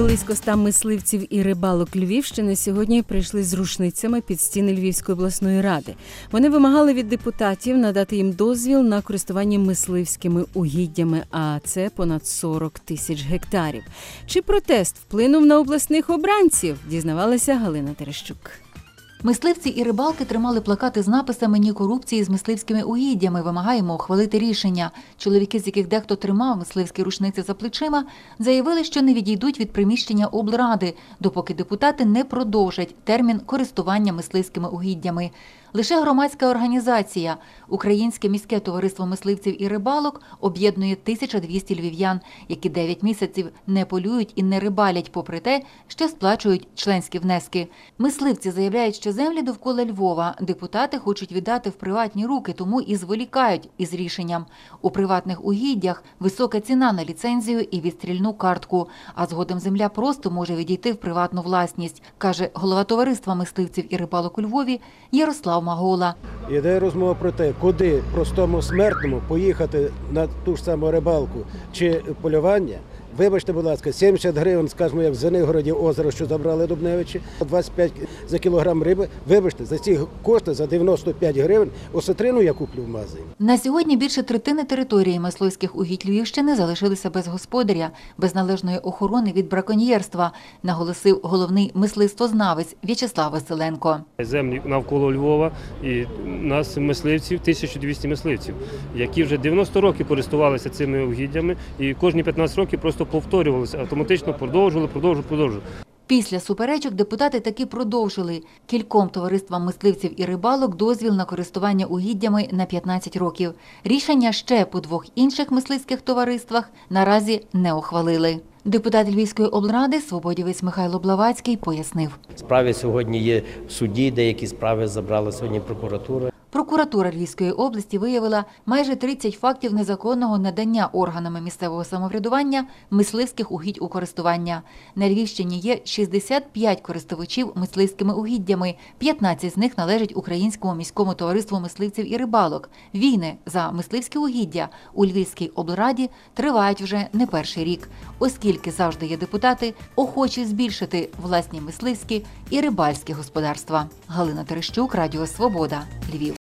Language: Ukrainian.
Близько 100 мисливців і рибалок Львівщини сьогодні прийшли з рушницями під стіни Львівської обласної ради. Вони вимагали від депутатів надати їм дозвіл на користування мисливськими угіддями, а це понад 40 тисяч гектарів. Чи протест вплинув на обласних обранців, дізнавалася Галина Терещук. Мисливці і рибалки тримали плакати з написами «Ні корупції з мисливськими угіддями. Вимагаємо ухвалити рішення». Чоловіки, з яких дехто тримав мисливські рушниці за плечима, заявили, що не відійдуть від приміщення облради, допоки депутати не продовжать термін користування мисливськими угіддями. Лише громадська організація «Українське міське товариство мисливців і рибалок» об'єднує 1200 львів'ян, які 9 місяців не полюють і не рибалять, попри те, що сплачують членські внески. Мисливці заявляють, що землі довкола Львова депутати хочуть віддати в приватні руки, тому і зволікають із рішенням. У приватних угіддях висока ціна на ліцензію і відстрільну картку, а згодом земля просто може відійти в приватну власність, каже голова товариства мисливців і рибалок у Львові Ярослав Магола. Іде розмова про те, куди простому смертному поїхати на ту ж саму рибалку чи полювання. Вибачте, будь ласка, 70 гривень, скажімо, як в Звенигороді озеро, що забрали Дубневичі, 25 за кілограм риби. Вибачте, за ці кошти, за 95 гривень, осетрину я куплю в магазині. На сьогодні більше третини території мисливських угідь Львівщини залишилися без господаря, без належної охорони від браконьєрства, наголосив головний мисливствознавець В'ячеслав Василенко. Землі навколо Львова і нас мисливців, 1200 мисливців, які вже 90 років користувалися цими угіддями і кожні 15 років просто повторювалися, автоматично продовжували. Після суперечок депутати таки продовжили кільком товариствам мисливців і рибалок дозвіл на користування угіддями на 15 років. Рішення ще по 2 інших мисливських товариствах наразі не ухвалили. Депутат Львівської облради, свободівець Михайло Блавацький, пояснив. Справи сьогодні є в суді, деякі справи забрала сьогодні прокуратура. Прокуратура Львівської області виявила майже 30 фактів незаконного надання органами місцевого самоврядування мисливських угідь у користування. На Львівщині є 65 користувачів мисливськими угіддями, 15 з них належать Українському міському товариству мисливців і рибалок. Війни за мисливські угіддя у Львівській облраді тривають вже не перший рік, оскільки завжди є депутати, охочі збільшити власні мисливські і рибальські господарства. Галина Терещук, Радіо Свобода, Львів.